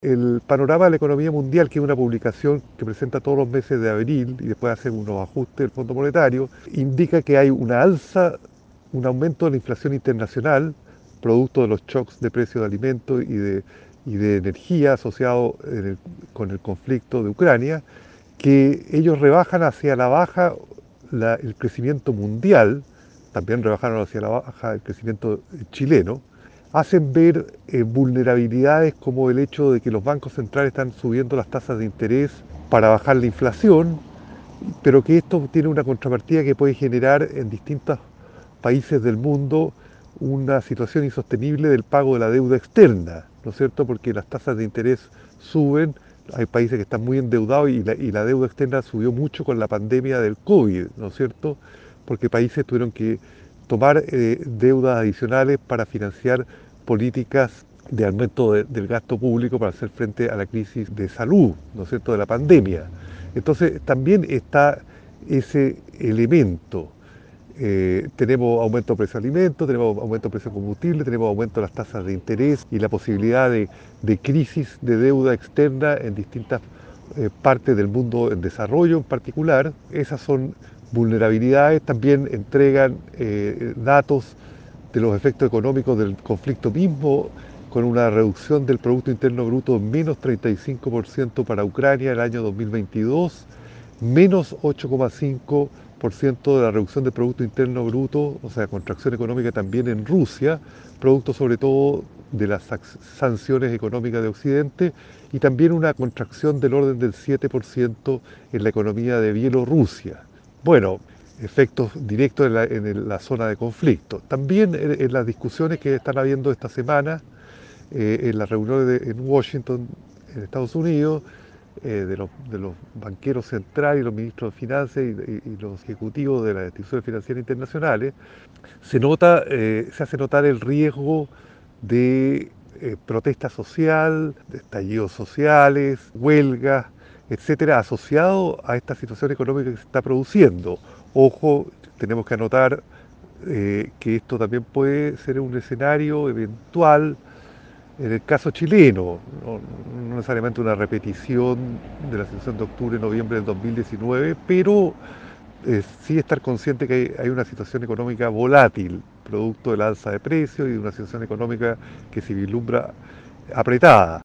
El panorama de la economía mundial, que es una publicación que presenta todos los meses de abril y después hace unos ajustes del Fondo Monetario, indica que hay una alza, un aumento de la inflación internacional, producto de los shocks de precios de alimentos y de energía asociados con el conflicto de Ucrania, que ellos rebajan hacia la baja el crecimiento mundial, también rebajaron hacia la baja el crecimiento chileno, hacen ver vulnerabilidades como el hecho de que los bancos centrales están subiendo las tasas de interés para bajar la inflación, pero que esto tiene una contrapartida que puede generar en distintos países del mundo una situación insostenible del pago de la deuda externa, ¿no es cierto? Porque las tasas de interés suben, hay países que están muy endeudados y la deuda externa subió mucho con la pandemia del COVID, ¿no es cierto? Porque países tuvieron que tomar deudas adicionales para financiar políticas de aumento del gasto público para hacer frente a la crisis de salud, ¿no es cierto?, de la pandemia. Entonces también está ese elemento. Tenemos aumento de precio de alimentos, tenemos aumento de precio de combustible, tenemos aumento de las tasas de interés y la posibilidad de crisis de deuda externa en distintas partes del mundo en desarrollo en particular. Esas son vulnerabilidades, también entregan datos de los efectos económicos del conflicto mismo, con una reducción del Producto Interno Bruto en menos 35% para Ucrania en el año 2022, menos 8,5% de la reducción del Producto Interno Bruto, o sea, contracción económica también en Rusia, producto sobre todo de las sanciones económicas de Occidente, y también una contracción del orden del 7% en la economía de Bielorrusia. Bueno, efectos directos en la zona de conflicto. También en las discusiones que están habiendo esta semana, en las reuniones en Washington, en Estados Unidos, de los banqueros centrales y los ministros de finanzas y los ejecutivos de las instituciones financieras internacionales, se hace notar el riesgo de protesta social, de estallidos sociales, huelgas, etcétera, asociado a esta situación económica que se está produciendo. Ojo, tenemos que anotar que esto también puede ser un escenario eventual en el caso chileno, no necesariamente una repetición de la situación de octubre-noviembre del 2019, pero sí estar consciente que hay una situación económica volátil, producto del alza de precios y de una situación económica que se vislumbra apretada.